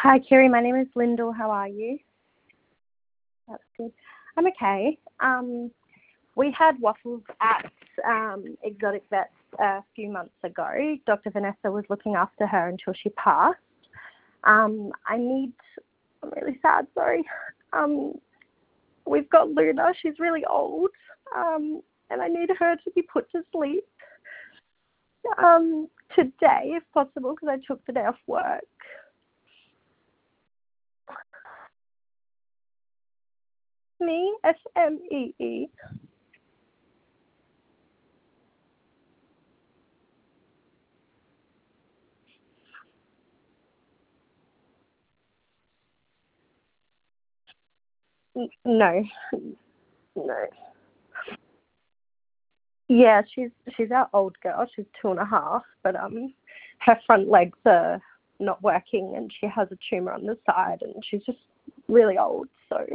Hi, Kiri. My name is Lyndall. How are you? That's good. I'm okay. We had Waffles at Exotic Vets a few months ago. Dr. Vanessa was looking after her until she passed. I'm really sad, sorry. We've got Luna. She's really old, and I need her to be put to sleep today, if possible, because I took the day off work. Me, Smee. No, no. Yeah, she's our old girl. She's 2.5, but her front legs are not working, and she has a tumor on the side, and she's just really old. So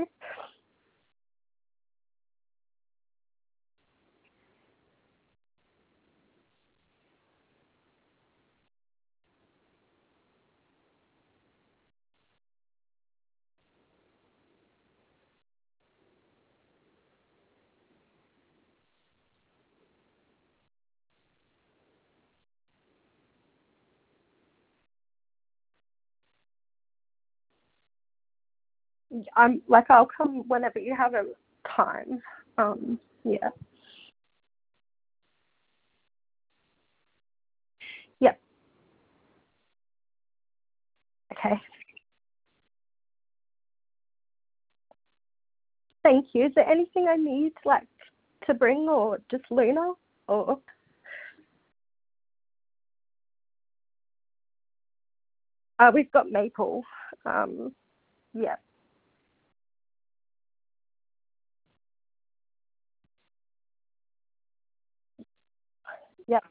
I'll come whenever you have a time. Yeah. Yep. Okay. Thank you. Is there anything I need to bring, or just Luna, or we've got Maple. Yeah. Yep.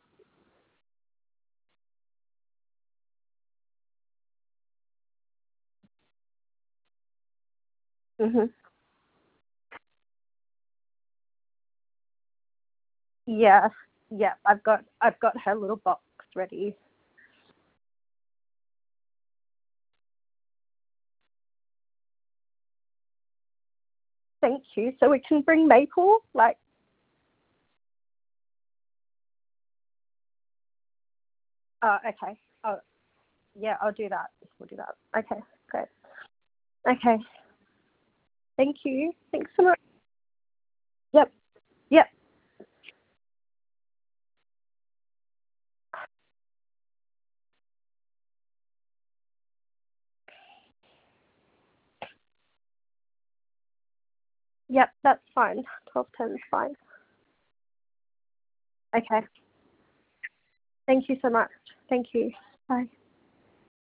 Mhm. Yeah. Yeah. I've got her little box ready. Thank you. So we can bring Maple, okay. Oh, yeah, I'll do that. We'll do that. Okay, great. Okay. Thank you. Thanks so much. Yep. Yep. Yep, that's fine. 12:10 is fine. Okay. Thank you so much. Thank you. Bye.